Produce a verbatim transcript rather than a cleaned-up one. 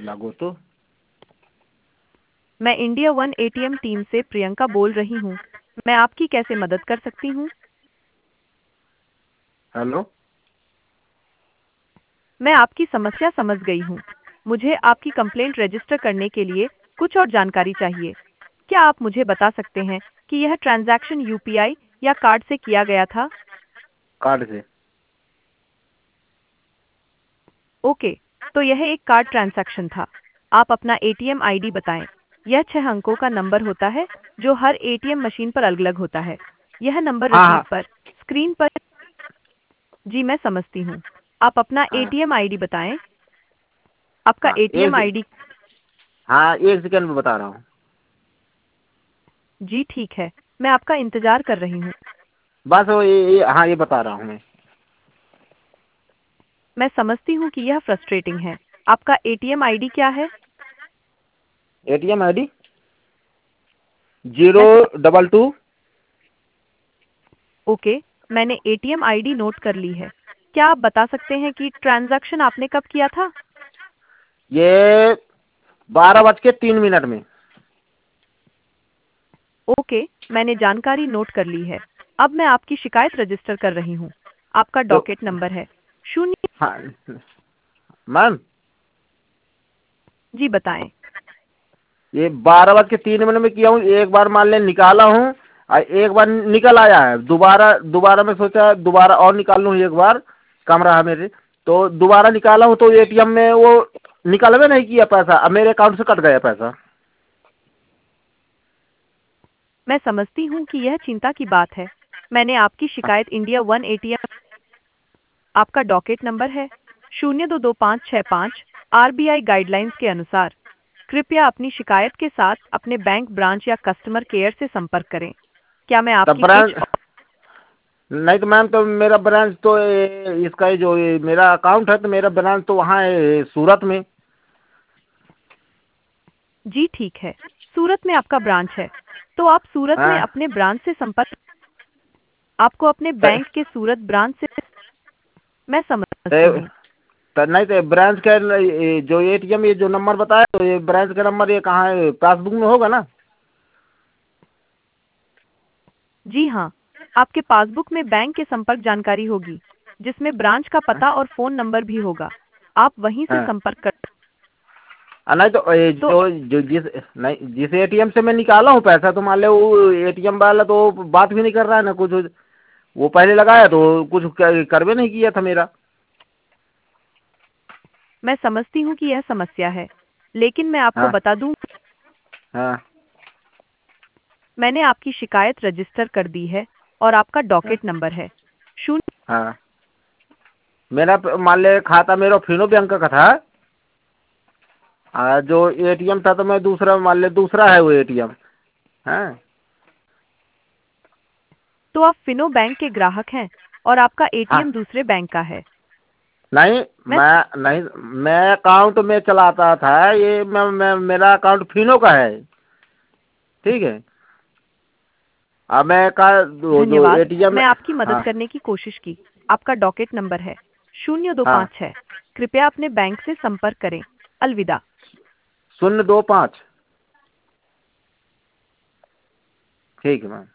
लागो तो। मैं इंडिया वन एटीएम टीम से प्रियंका बोल रही हूँ। मैं आपकी कैसे मदद कर सकती हूँ? हेलो। मैं आपकी समस्या समझ गई हूँ। मुझे आपकी कंप्लेंट रजिस्टर करने के लिए कुछ और जानकारी चाहिए। क्या आप मुझे बता सकते हैं कि यह ट्रांजैक्शन यूपीआई या कार्ड से किया गया था? कार्ड से। ओके, तो यह एक कार्ड ट्रांजैक्शन था। आप अपना एटीएम आईडी बताएं। यह छह अंकों का नंबर होता है जो हर एटीएम मशीन पर अलग-अलग होता है। यह नंबर हाँ रसीद हाँ पर, स्क्रीन पर। जी, मैं समझती हूँ। आप अपना हाँ एटीएम आईडी बताएं। आपका हाँ एटीएम एक आईडी। हाँ एक सेकंड में बता रहा हूँ। जी ठीक है, मैं आपका इंतजार कर रही हूँ। बस वो ये, ये हाँ ये बता रहा हूँ मैं। मैं समझती हूँ कि यह फ्रस्ट्रेटिंग है। आपका एटीएम आईडी क्या है? एटीएम आई डी जीरो मैं डबल टू। ओके, मैंने एटीएम आईडी नोट कर ली है। क्या आप बता सकते हैं कि ट्रांजैक्शन आपने कब किया था? ये बारह बज के तीन मिनट में। ओके, मैंने जानकारी नोट कर ली है। अब मैं आपकी शिकायत रजिस्टर कर रही हूँ। आपका तो डॉकेट नंबर है शून्य। हाँ मैम, जी बताएं। ये बारह बज के तीन मिनट में किया हूँ। एक बार मान लें निकाला हूँ और एक बार निकल आया है। दोबारा दोबारा मैं सोचा दोबारा और निकाल लूँ एक बार, कम रहा मेरे। तो दोबारा निकाला हूँ तो एटीएम में वो निकलवे नहीं किया पैसा, अब मेरे अकाउंट से कट गया पैसा। मैं समझती हूँ कि यह चिंता की बात है। मैंने आपकी शिकायत इंडिया वन एटीएम। आपका डॉकेट नंबर है शून्य दो दो पाँच छः पाँच। आरबीआई गाइडलाइंस के अनुसार कृपया अपनी शिकायत के साथ अपने बैंक ब्रांच या कस्टमर केयर से संपर्क करें। क्या मैं तब आपकी ब्रांच, कुछ। नहीं तो मैम, तो मेरा ब्रांच तो ये- इसका ये जो ये मेरा अकाउंट है तो मेरा ब्रांच तो वहाँ है सूरत में। जी ठीक है, सूरत में आपका ब्रांच है, तो आप सूरत में हाँ अपने ब्रांच से संपर्क। आपको अपने त- बैंक के सूरत ब्रांच से। मैं समझती त- हूँ। त- नहीं तो ब्रांच का ये जो एटीएम ये जो नंबर बताया तो ये ब्रांच का नंबर ये कहाँ है, पासबुक में होगा ना? जी हाँ, आपके पासबुक में बैंक के संपर्क जानकारी होगी, जिसमें ब्रांच का पता और फोन नंबर भी होगा। आप वहीं से हाँ। संपर्क कर। आ, नहीं तो ये तो जो जो जिस नहीं जिस एटीएम से मैं निकाला हूँ पैसा, तो मान लो वो एटीएम वाला तो बात भी नहीं कर रहा है ना कुछ। वो पहले लगाया तो कुछ कर, करवे नहीं किया था मेरा। मैं समझती हूँ कि यह समस्या है, लेकिन मैं आपको हाँ बता दूं, हाँ मैंने आपकी शिकायत रजिस्टर कर दी है और आपका डॉकेट नंबर है शून्य। हाँ। मेरा प- मान ले खाता मेरा फिनो बैंक का था। आ, जो एटीएम था तो मैं दूसरा मान ले दूसरा है वो एटीएम। हाँ तो आप फिनो बैंक के ग्राहक हैं और आपका हाँ। एटीएम दूसरे बैंक का है। नहीं, मैं मैं नहीं, मैं अकाउंट में चलाता था ये। मैं, मैं मेरा अकाउंट फिनो का है। ठीक है। अब मैं का वो जो धन्यवाद, एटीएम। मैं आपकी मदद हाँ करने की कोशिश की। आपका डॉकेट नंबर है शून्य दो हाँ। पाँच छः। कृपया अपने बैंक से संपर्क करें। अलविदा। शून्य दो पाँच। ठीक है मैम।